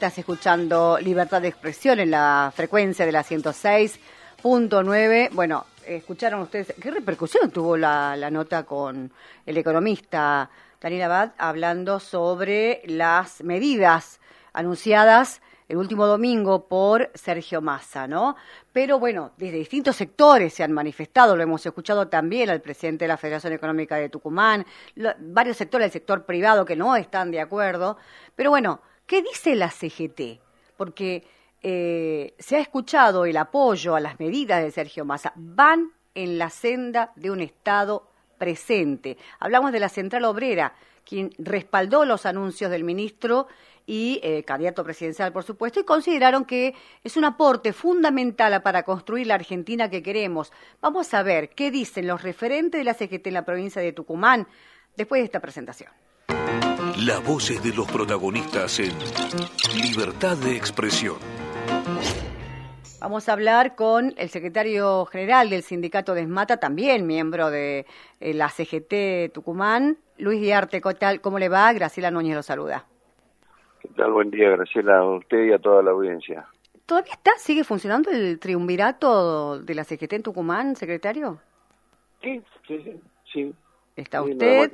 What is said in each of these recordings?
Estás escuchando Libertad de Expresión en la frecuencia de la 106.9. Bueno, escucharon ustedes, ¿qué repercusión tuvo la nota con el economista Daniel Abad hablando sobre las medidas anunciadas el último domingo por Sergio Massa, ¿no? Pero bueno, desde distintos sectores se han manifestado, lo hemos escuchado también al presidente de la Federación Económica de Tucumán, varios sectores del sector privado que no están de acuerdo, pero bueno, ¿qué dice la CGT? Porque se ha escuchado el apoyo a las medidas de Sergio Massa, van en la senda de un Estado presente. Hablamos de la Central Obrera, quien respaldó los anuncios del ministro y candidato presidencial, por supuesto, y consideraron que es un aporte fundamental para construir la Argentina que queremos. Vamos a ver qué dicen los referentes de la CGT en la provincia de Tucumán después de esta presentación. Las voces de los protagonistas en Libertad de Expresión. Vamos a hablar con el secretario general del sindicato Desmata, también miembro de la CGT Tucumán, Luis Diarte. ¿Cómo le va? Graciela Núñez lo saluda. ¿Qué tal? Buen día, Graciela, a usted y a toda la audiencia. ¿Todavía sigue funcionando el triunvirato de la CGT en Tucumán, secretario? Sí. ¿Está sí, usted?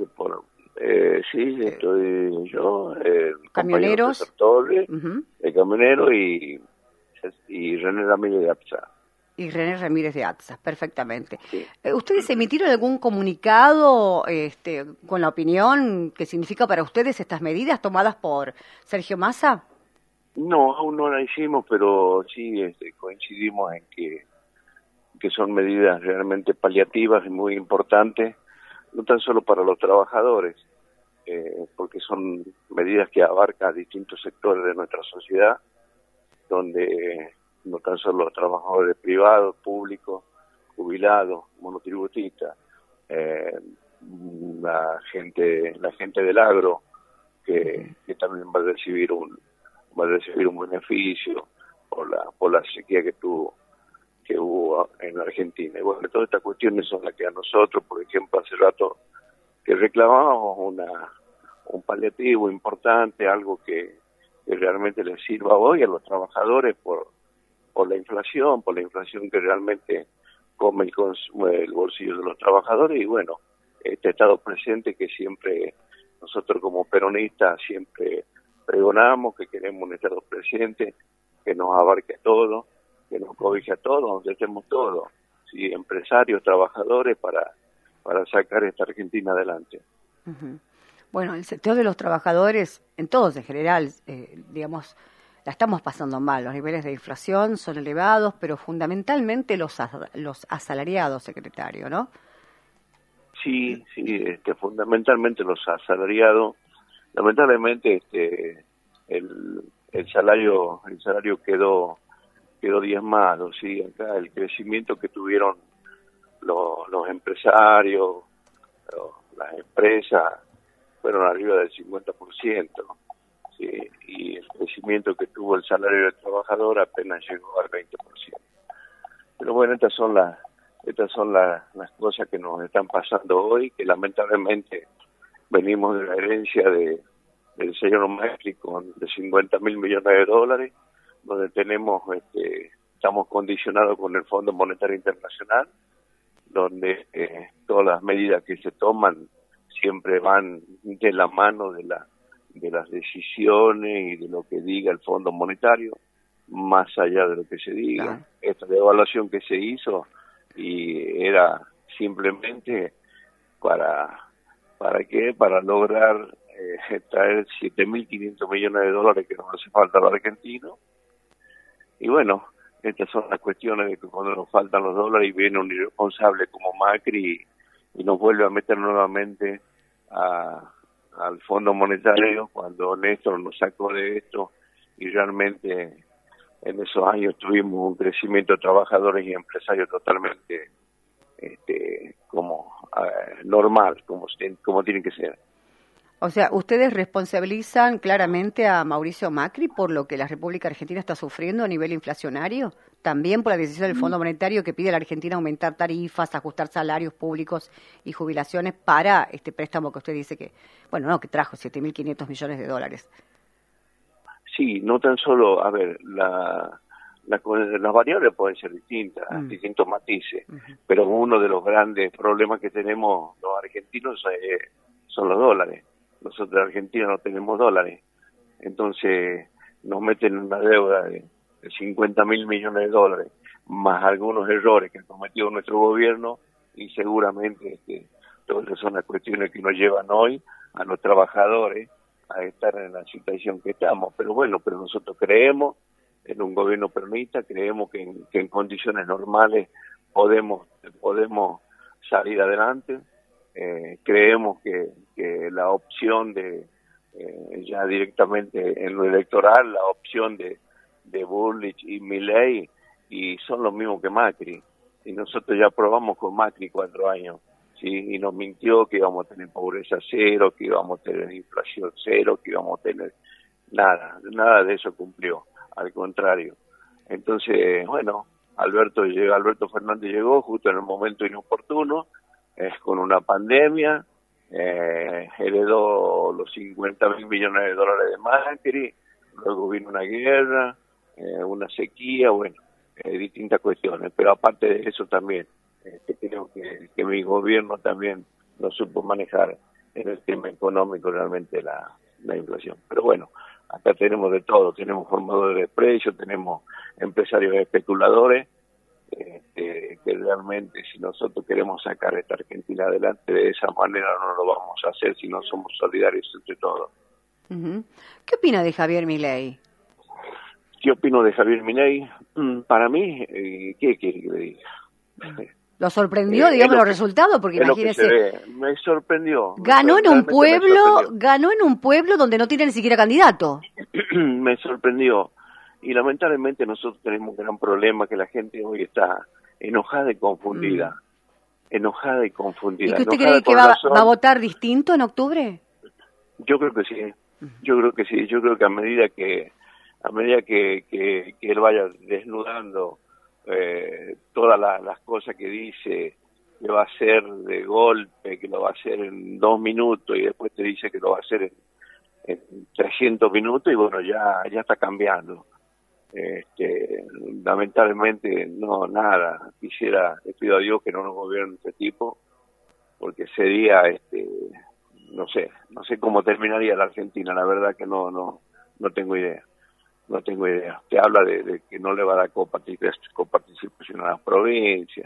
Sí, estoy yo, camioneros, el camionero y René Ramírez de APSA. Y René Ramírez de APSA, perfectamente. Sí. ¿Ustedes emitieron algún comunicado con la opinión que significa para ustedes estas medidas tomadas por Sergio Massa? No, aún no la hicimos, pero sí coincidimos en que son medidas realmente paliativas y muy importantes, no tan solo para los trabajadores, porque son medidas que abarcan distintos sectores de nuestra sociedad, donde no tan solo los trabajadores privados, públicos, jubilados, monotributistas, la gente del agro, que también va a recibir un beneficio por la sequía que hubo en la Argentina. Y bueno, todas estas cuestiones son las que a nosotros, por ejemplo, hace rato que reclamábamos un paliativo importante, algo que realmente les sirva hoy a los trabajadores por la inflación que realmente come el bolsillo de los trabajadores. Y bueno, este Estado presente que siempre nosotros como peronistas siempre pregonamos, que queremos un Estado presente que nos abarque todo, que nos cobije a todos, donde estemos todos, ¿sí? Empresarios, trabajadores, para sacar esta Argentina adelante. Uh-huh. Bueno, el sector de los trabajadores, en todos en general, digamos, la estamos pasando mal. Los niveles de inflación son elevados, pero fundamentalmente los asalariados, secretario, ¿no? Sí, fundamentalmente los asalariados. Lamentablemente, el salario quedó diezmado, sí. Acá el crecimiento que tuvieron los empresarios, las empresas, fueron arriba del 50%, ¿sí? Y el crecimiento que tuvo el salario del trabajador apenas llegó al 20%. Pero bueno, estas son las cosas que nos están pasando hoy, que lamentablemente venimos de la herencia del señor Macri de 50.000 millones de dólares, donde estamos condicionados con el Fondo Monetario Internacional, donde todas las medidas que se toman siempre van de la mano de las decisiones y de lo que diga el Fondo Monetario, más allá de lo que se diga. Claro. Esta devaluación que se hizo y era simplemente para lograr traer 7.500 millones de dólares que nos hace falta a los argentinos. Y bueno, estas son las cuestiones de que cuando nos faltan los dólares y viene un irresponsable como Macri y nos vuelve a meter nuevamente al Fondo Monetario, cuando Néstor nos sacó de esto y realmente en esos años tuvimos un crecimiento de trabajadores y empresarios totalmente normal, como tiene que ser. O sea, ¿ustedes responsabilizan claramente a Mauricio Macri por lo que la República Argentina está sufriendo a nivel inflacionario? ¿También por la decisión del Fondo Monetario que pide a la Argentina aumentar tarifas, ajustar salarios públicos y jubilaciones para este préstamo que usted dice que trajo 7.500 millones de dólares? sí, no tan solo, a ver, las variables pueden ser distintas, distintos matices, pero uno de los grandes problemas que tenemos los argentinos son los dólares. Nosotros en Argentina no tenemos dólares, entonces nos meten en una deuda de 50.000 millones de dólares, más algunos errores que ha cometido nuestro gobierno, y seguramente todas esas son las cuestiones que nos llevan hoy a los trabajadores a estar en la situación que estamos. Pero bueno, pero nosotros creemos en un gobierno peronista, creemos que en condiciones normales podemos salir adelante, creemos que la opción de ya directamente en lo electoral, la opción de Bullrich y Milei, y son los mismos que Macri, y nosotros ya probamos con Macri 4 años, ¿sí? Y nos mintió que íbamos a tener pobreza cero, que íbamos a tener inflación cero, que íbamos a tener nada de eso cumplió, al contrario. Entonces, bueno, Alberto Fernández llegó justo en el momento inoportuno, con una pandemia, heredó los 50.000 millones de dólares de Macri, luego vino una guerra, una sequía, bueno, distintas cuestiones, pero aparte de eso también, creo que mi gobierno también lo supo manejar en el tema económico realmente la inflación. Pero bueno, acá tenemos de todo, tenemos formadores de precios, tenemos empresarios especuladores, que realmente si nosotros queremos sacar esta Argentina adelante de esa manera no lo vamos a hacer si no somos solidarios entre todos. ¿Qué opina de Javier Milei? ¿Qué opino de Javier Milei? Para mí, ¿qué quiere que le diga? ¿Lo sorprendió, digamos, los resultados? Porque imagínese, me sorprendió. Ganó en un pueblo donde no tiene ni siquiera candidato. Me sorprendió. Y lamentablemente nosotros tenemos un gran problema, que la gente hoy está enojada y confundida. Enojada y confundida. ¿Y que usted cree que va a votar distinto en octubre? Yo creo que sí. Yo creo que sí. Yo creo que a medida que él vaya desnudando todas las cosas que dice que va a hacer de golpe, que lo va a hacer en 2 minutos y después te dice que lo va a hacer en 300 minutos, y bueno, ya está cambiando. Lamentablemente le pido a Dios que no nos gobierne este tipo, porque sería no sé cómo terminaría la Argentina, la verdad que no tengo idea. No tengo idea. Te habla de que no le va a dar coparticipación a las provincias,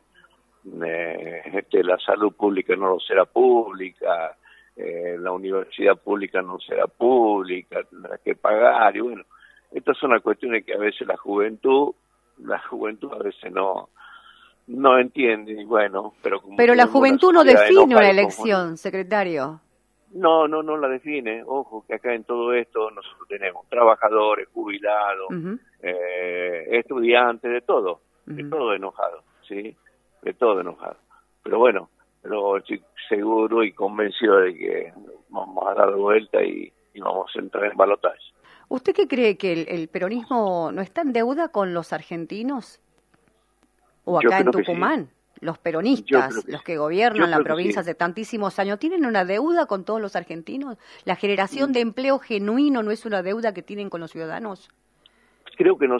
la salud pública no lo será pública, la universidad pública no será pública, tendrá que pagar, y bueno, estas son las cuestiones que a veces la juventud a veces no entiende, y bueno, pero la juventud no define una elección, secretario. No la define. Ojo que acá en todo esto nosotros tenemos trabajadores, jubilados, estudiantes, de todo enojado, ¿sí? De todo enojado. Pero bueno, estoy seguro y convencido de que vamos a dar vuelta y vamos a entrar en balotaje. ¿Usted qué cree, que el peronismo no está en deuda con los argentinos? ¿O acá en Tucumán? Los peronistas, los que gobiernan la provincia hace tantísimos años, ¿tienen una deuda con todos los argentinos? ¿La generación de empleo genuino no es una deuda que tienen con los ciudadanos? Creo que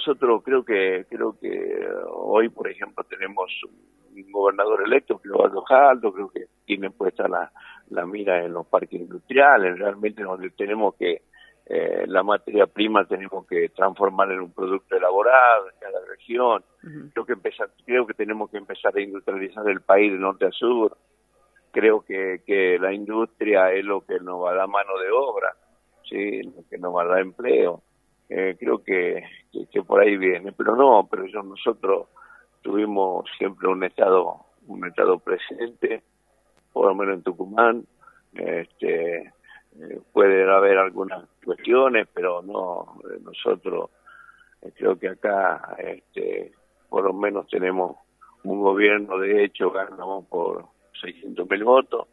hoy, por ejemplo, tenemos un gobernador electo, Clodoaldo Jaldo, creo que tiene puesta la mira en los parques industriales, realmente donde tenemos que la materia prima tenemos que transformar en un producto elaborado en cada región. Creo que tenemos que empezar a industrializar el país de norte a sur. Creo que la industria es lo que nos va a dar mano de obra, sí, lo que nos va a dar empleo. Creo que por ahí viene, pero nosotros tuvimos siempre un estado presente, por lo menos en Tucumán. Puede haber algunas cuestiones, pero no, nosotros creo que acá por lo menos tenemos un gobierno, de hecho ganamos por 600.000 votos,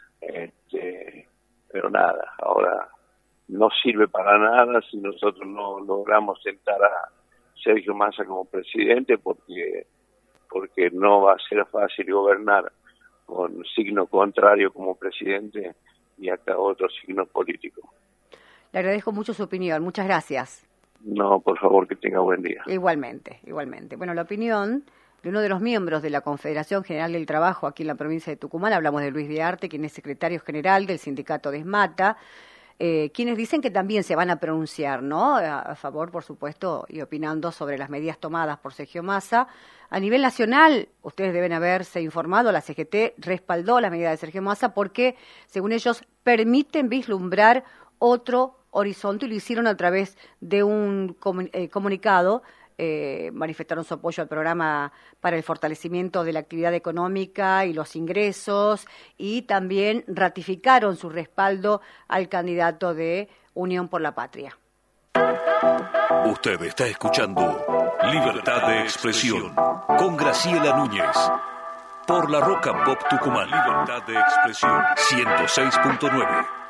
pero nada, ahora no sirve para nada si nosotros no logramos sentar a Sergio Massa como presidente, porque no va a ser fácil gobernar con signo contrario como presidente y acá otros signos políticos. Le agradezco mucho su opinión. Muchas gracias. No, por favor, que tenga buen día. Igualmente, igualmente. Bueno, la opinión de uno de los miembros de la Confederación General del Trabajo aquí en la provincia de Tucumán, hablamos de Luis Diarte, quien es secretario general del sindicato Desmata, quienes dicen que también se van a pronunciar, ¿no? A favor, por supuesto, y opinando sobre las medidas tomadas por Sergio Massa. A nivel nacional, ustedes deben haberse informado, la CGT respaldó las medidas de Sergio Massa porque, según ellos, permiten vislumbrar otro horizonte, y lo hicieron a través de un comunicado. Manifestaron su apoyo al programa para el fortalecimiento de la actividad económica y los ingresos, y también ratificaron su respaldo al candidato de Unión por la Patria. Usted está escuchando Libertad de Expresión con Graciela Núñez por La Roca Pop Tucumán. Libertad de Expresión 106.9.